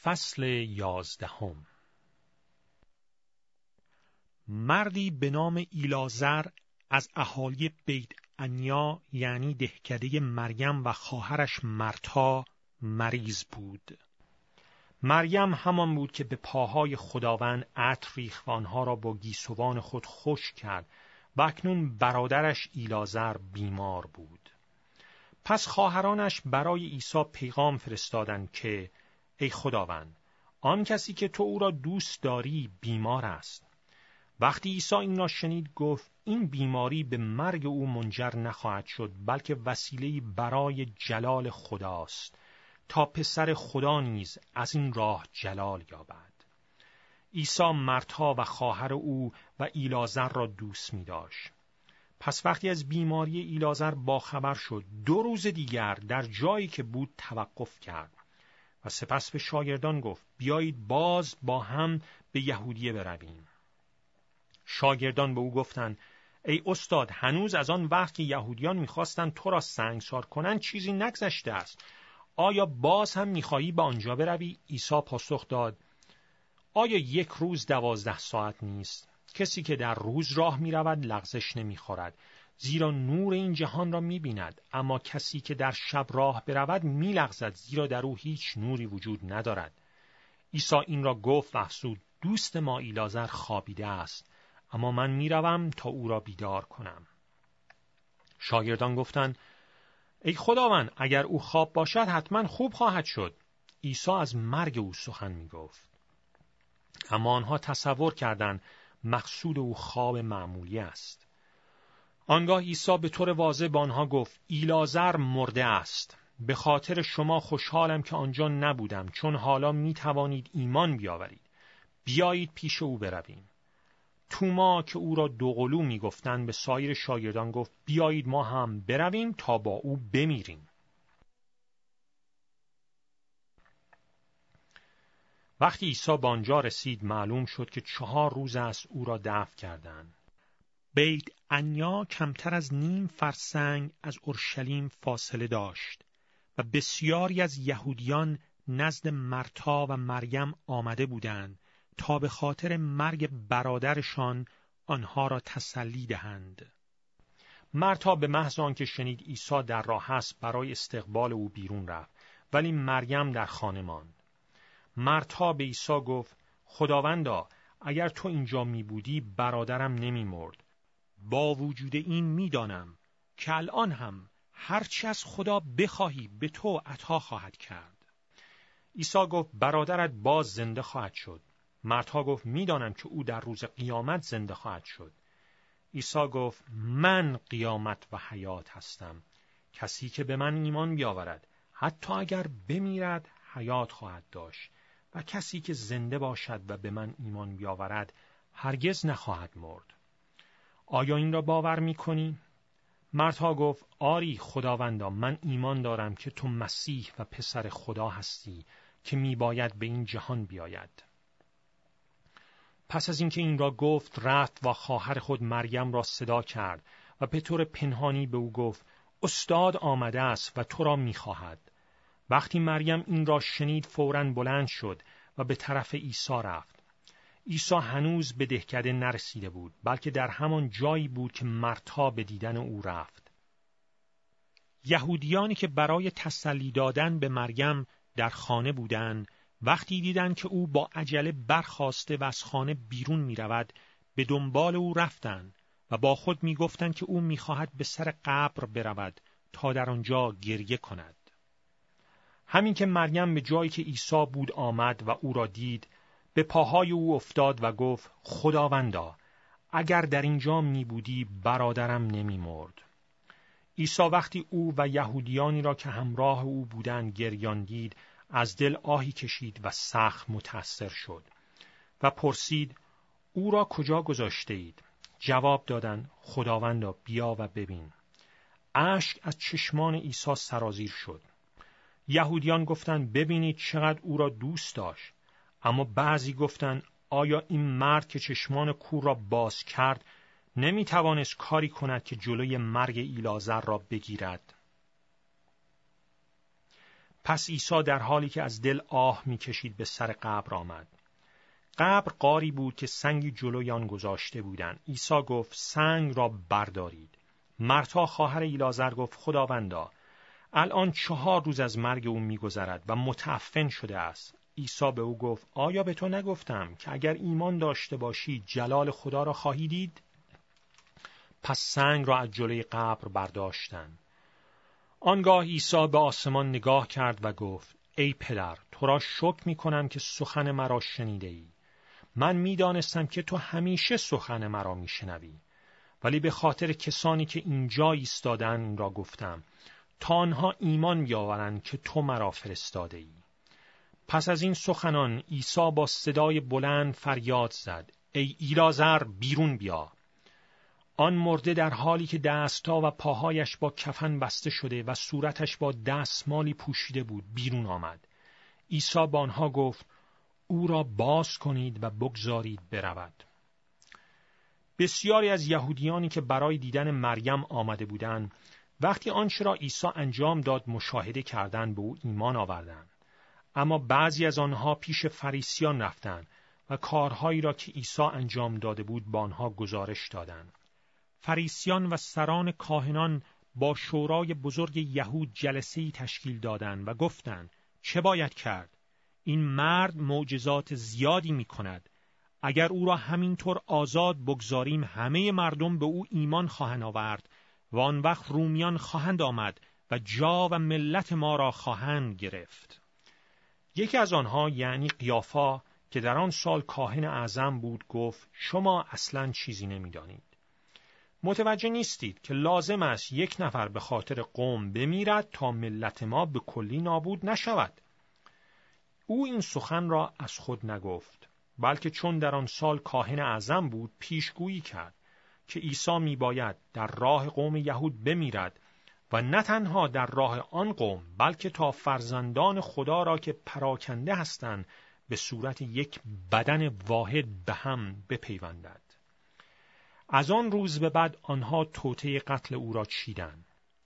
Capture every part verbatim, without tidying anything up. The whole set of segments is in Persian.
فصل یازدهم. مردی به نام ایلازر از اهالی بیت عنیا یعنی دهکده مریم و خواهرش مرتا مریض بود. مریم همان بود که به پاهای خداوند عطر ریخت و آنها را با گیسوان خود خشک کرد و اکنون برادرش ایلازر بیمار بود. پس خواهرانش برای عیسی پیغام فرستادند که ای خداوند، آن کسی که تو او را دوست داری بیمار است. وقتی عیسی این را شنید گفت این بیماری به مرگ او منجر نخواهد شد، بلکه وسیله‌ای برای جلال خداست، تا پسر خدا نیز از این راه جلال یابد. عیسی مرتا و خواهر او و ایلازر را دوست می داشت. پس وقتی از بیماری ایلازر باخبر شد، دو روز دیگر در جایی که بود توقف کرد و سپس به شاگردان گفت بیایید باز با هم به یهودیه برویم. شاگردان به او گفتند ای استاد، هنوز از آن وقت که یهودیان می‌خواستند تو را سنگسار کنند چیزی نگذشته است. آیا باز هم می‌خواهی به آنجا بروی؟ عیسی پاسخ داد آیا یک روز دوازده ساعت نیست؟ کسی که در روز راه می‌رود لغزش نمی‌خورد، زیرا نور این جهان را می‌بیند، اما کسی که در شب راه برود می‌لغزد، زیرا در او هیچ نوری وجود ندارد. عیسی این را گفت و افزود دوست ما ایلازر خوابیده است، اما من میروم تا او را بیدار کنم. شاگردان گفتند ای خداوند، اگر او خواب باشد حتما خوب خواهد شد. عیسی از مرگ او سخن میگفت. اما آنها تصور کردند مقصود او خواب معمولی است. آنگاه عیسی به طور واضح به آنها گفت ایلازر مرده است. به خاطر شما خوشحالم که آنجا نبودم، چون حالا می توانید ایمان بیاورید. بیایید پیش او برویم. توما که او را دوقلو می گفتند به سایر شاگردان گفت بیایید ما هم برویم تا با او بمیریم. وقتی عیسی به آنجا رسید معلوم شد که چهار روز است او را دفن کردند. بیت عنیا کمتر از نیم فرسنگ از اورشلیم فاصله داشت و بسیاری از یهودیان نزد مرتا و مریم آمده بودند تا به خاطر مرگ برادرشان آنها را تسلی دهند. مرتا به محض آنکه شنید عیسی در راه است برای استقبال او بیرون رفت، ولی مریم در خانه ماند. مرتا به عیسی گفت خداوندا، اگر تو اینجا می بودی برادرم نمی مرد. با وجود این می دانم که الان هم هرچی از خدا بخواهی به تو عطا خواهد کرد. عیسی گفت برادرت باز زنده خواهد شد. مرتا گفت میدانم که او در روز قیامت زنده خواهد شد. عیسی گفت من قیامت و حیات هستم. کسی که به من ایمان بیاورد حتی اگر بمیرد حیات خواهد داشت و کسی که زنده باشد و به من ایمان بیاورد هرگز نخواهد مرد. آیا این را باور می‌کنی؟ مرتا گفت آری خداوندا، من ایمان دارم که تو مسیح و پسر خدا هستی که میباید به این جهان بیاید. پس از اینکه این را گفت رفت و خواهر خود مریم را صدا کرد و به طور پنهانی به او گفت استاد آمده است و تو را میخواهد. وقتی مریم این را شنید فوراً بلند شد و به طرف عیسی رفت. عیسی هنوز به دهکده نرسیده بود، بلکه در همان جایی بود که مرتا به دیدن او رفت. یهودیانی که برای تسلی دادن به مریم در خانه بودند، وقتی دیدند که او با عجله برخاسته و از خانه بیرون می رود، به دنبال او رفتند و با خود می گفتند که او می خواهد به سر قبر برود تا در آنجا گریه کند. همین که مریم به جایی که عیسی بود آمد و او را دید، به پاهای او افتاد و گفت خداوندا، اگر در اینجا می بودی برادرم نمی مرد. عیسی وقتی او و یهودیانی را که همراه او بودند گریان دید، از دل آهی کشید و سخت متأثر شد و پرسید او را کجا گذاشته اید؟ جواب دادند خداوندا بیا و ببین. اشک از چشمان عیسی سرازیر شد. یهودیان گفتند ببینید چقدر او را دوست داشت. اما بعضی گفتند آیا این مرد که چشمان کور را باز کرد نمی توانست کاری کند که جلوی مرگ ایلازر را بگیرد؟ پس عیسی در حالی که از دل آه می‌کشید به سر قبر آمد. قبر غاری بود که سنگی جلوی آن گذاشته بودند. عیسی گفت سنگ را بردارید. مرتا خواهر ایلازر گفت خداوندا، الان چهار روز از مرگ او می‌گذرد و متعفن شده است. عیسی به او گفت آیا به تو نگفتم که اگر ایمان داشته باشی جلال خدا را خواهی دید؟ پس سنگ را از جلوی قبر برداشتند. آنگاه عیسی به آسمان نگاه کرد و گفت ای پدر، تو را شکر می‌کنم که سخن مرا شنیده‌ای. من می‌دانستم که تو همیشه سخن مرا می‌شنوی، ولی به خاطر کسانی که اینجا ایستادند این را گفتم تا آنها ایمان بیاورند که تو مرا فرستاده‌ای. پس از این سخنان عیسی با صدای بلند فریاد زد ای ایلازر بیرون بیا. آن مرده در حالی که دستها و پاهایش با کفن بسته شده و صورتش با دستمالی پوشیده بود بیرون آمد. عیسی با آنها گفت او را باز کنید و بگذارید برود. بسیاری از یهودیانی که برای دیدن مریم آمده بودند وقتی آنچه را عیسی انجام داد مشاهده کردند به او ایمان آوردند. اما بعضی از آنها پیش فریسیان رفتند و کارهایی را که عیسی انجام داده بود با آنها گزارش دادند. فریسیان و سران کاهنان با شورای بزرگ یهود جلسه‌ای تشکیل دادند و گفتند چه باید کرد؟ این مرد معجزات زیادی می کند. اگر او را همینطور آزاد بگذاریم همه مردم به او ایمان خواهند آورد و آن وقت رومیان خواهند آمد و جا و ملت ما را خواهند گرفت. یکی از آنها یعنی قیافا که در آن سال کاهن اعظم بود گفت شما اصلاً چیزی نمی‌دانید. متوجه نیستید که لازم است یک نفر به خاطر قوم بمیرد تا ملت ما به کلی نابود نشود. او این سخن را از خود نگفت، بلکه چون در آن سال کاهن اعظم بود پیشگویی کرد که عیسی میباید در راه قوم یهود بمیرد و نه تنها در راه آن قوم بلکه تا فرزندان خدا را که پراکنده هستند به صورت یک بدن واحد به هم بپیوندد. از آن روز به بعد آنها توطئه قتل او را چیدند.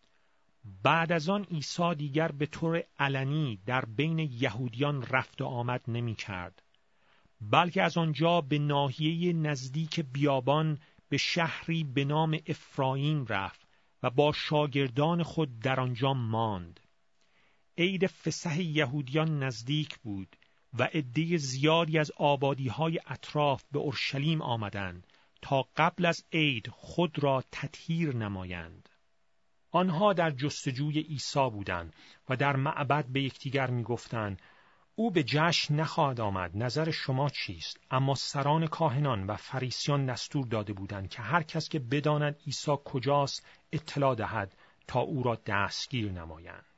بعد از آن عیسی دیگر به طور علنی در بین یهودیان رفت و آمد نمی کرد، بلکه از آنجا به ناحیه نزدیک بیابان به شهری به نام افرایم رفت و با شاگردان خود در آنجا ماند. عید فسح یهودیان نزدیک بود و عده زیادی از آبادی‌های اطراف به اورشلیم آمدند تا قبل از عید خود را تطهیر نمایند. آنها در جستجوی عیسی بودند و در معبد به یکدیگر می‌گفتند او به جشن نخواهد آمد، نظر شما چیست؟ اما سران کاهنان و فریسیان دستور داده بودند که هر کس که بداند عیسی کجاست اطلاع دهد تا او را دستگیر نمایند.